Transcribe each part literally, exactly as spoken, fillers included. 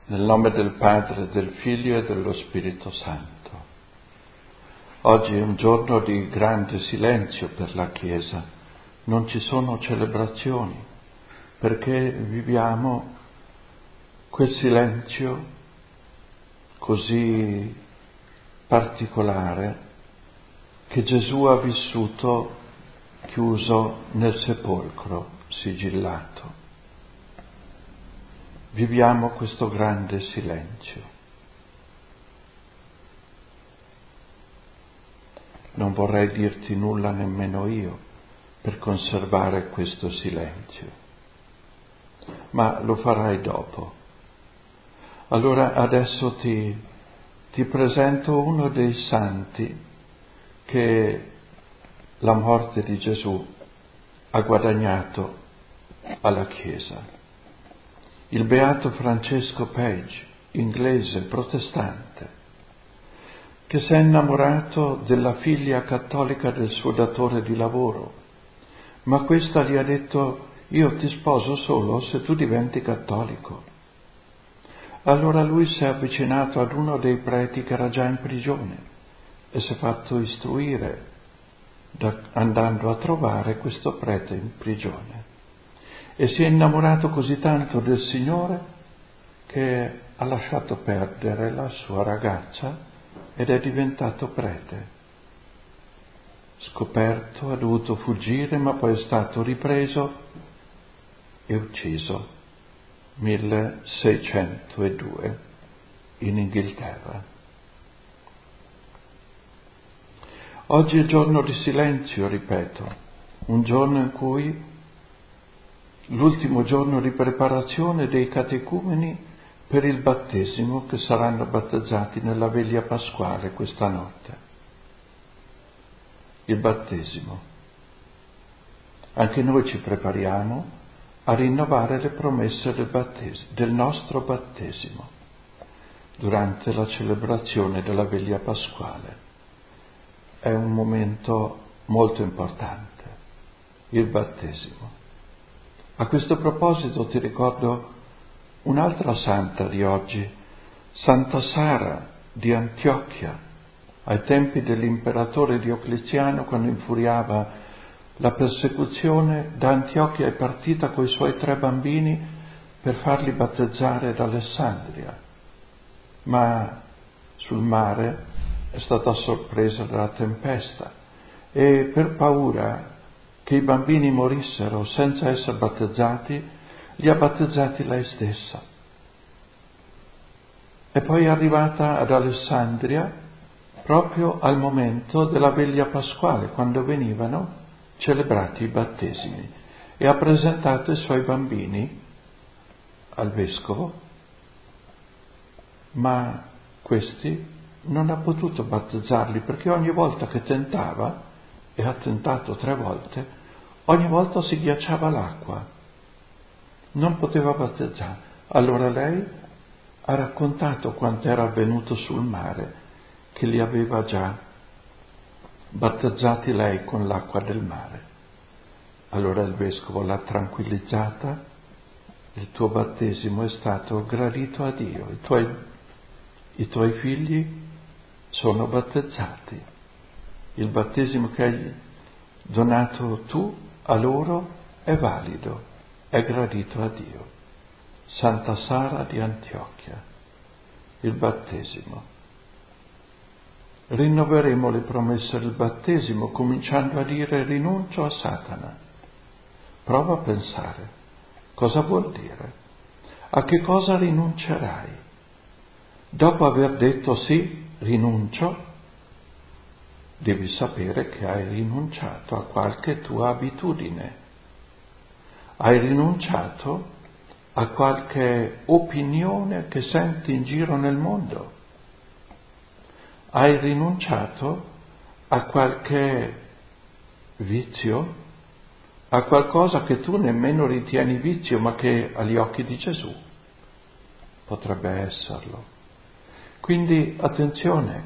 Nel nome del Padre, del Figlio e dello Spirito Santo. Oggi è un giorno di grande silenzio per la Chiesa. Non ci sono celebrazioni, perché viviamo quel silenzio così particolare che Gesù ha vissuto chiuso nel sepolcro, sigillato. Viviamo questo grande silenzio. Non vorrei dirti nulla nemmeno io per conservare questo silenzio, ma lo farai dopo. Allora adesso ti, ti presento uno dei santi che la morte di Gesù ha guadagnato alla Chiesa. Il beato Francesco Page, inglese, protestante, che si è innamorato della figlia cattolica del suo datore di lavoro, ma questa gli ha detto: io ti sposo solo se tu diventi cattolico. Allora lui si è avvicinato ad uno dei preti che era già in prigione e si è fatto istruire da, andando a trovare questo prete in prigione. E si è innamorato così tanto del Signore che ha lasciato perdere la sua ragazza ed è diventato prete. Scoperto, ha dovuto fuggire, ma poi è stato ripreso e ucciso milleseicentodue in Inghilterra. Oggi è giorno di silenzio, ripeto, un giorno in cui l'ultimo giorno di preparazione dei catecumeni per il battesimo, che saranno battezzati nella veglia pasquale questa notte. Il battesimo. Anche noi ci prepariamo a rinnovare le promesse del, battesimo, del nostro battesimo durante la celebrazione della veglia pasquale. È un momento molto importante, il battesimo. A questo proposito ti ricordo un'altra santa di oggi, Santa Sara di Antiochia, ai tempi dell'imperatore Diocleziano, quando infuriava la persecuzione. Da Antiochia è partita coi suoi tre bambini per farli battezzare ad Alessandria, ma sul mare è stata sorpresa dalla tempesta e per paura che i bambini morissero senza essere battezzati, li ha battezzati lei stessa. E poi è arrivata ad Alessandria proprio al momento della veglia pasquale, quando venivano celebrati i battesimi, e ha presentato i suoi bambini al vescovo, ma questi non ha potuto battezzarli perché ogni volta che tentava, e ha tentato tre volte, ogni volta si ghiacciava l'acqua, non poteva battezzare. Allora lei ha raccontato quanto era avvenuto sul mare, che li aveva già battezzati lei con l'acqua del mare. Allora il vescovo l'ha tranquillizzata: il tuo battesimo è stato gradito a Dio, i tuoi, i tuoi figli sono battezzati, il battesimo che hai donato tu a loro è valido, è gradito a Dio. Santa Sara di Antiochia, il battesimo. Rinnoveremo le promesse del battesimo cominciando a dire: rinuncio a Satana. Prova a pensare, cosa vuol dire? A che cosa rinuncerai? Dopo aver detto sì, rinuncio, devi sapere che hai rinunciato a qualche tua abitudine, hai rinunciato a qualche opinione che senti in giro nel mondo, hai rinunciato a qualche vizio, a qualcosa che tu nemmeno ritieni vizio, ma che agli occhi di Gesù potrebbe esserlo. Quindi attenzione,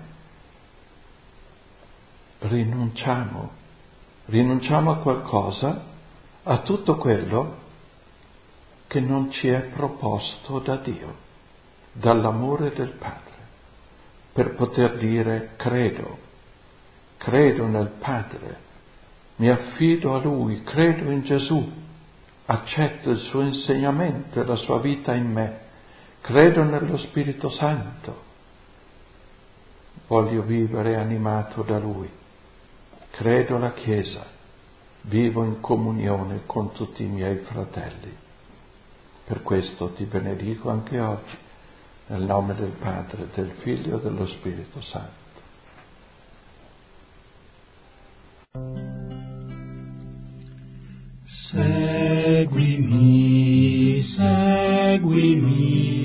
rinunciamo, rinunciamo a qualcosa, a tutto quello che non ci è proposto da Dio. dall'amore del Padre, per poter dire credo, credo nel Padre, mi affido a Lui, credo in Gesù, accetto il suo insegnamento e la sua vita in me, credo nello Spirito Santo, voglio vivere animato da Lui, credo alla Chiesa, vivo in comunione con tutti i miei fratelli. Per questo ti benedico anche oggi, nel nome del Padre, del Figlio e dello Spirito Santo. Seguimi, seguimi.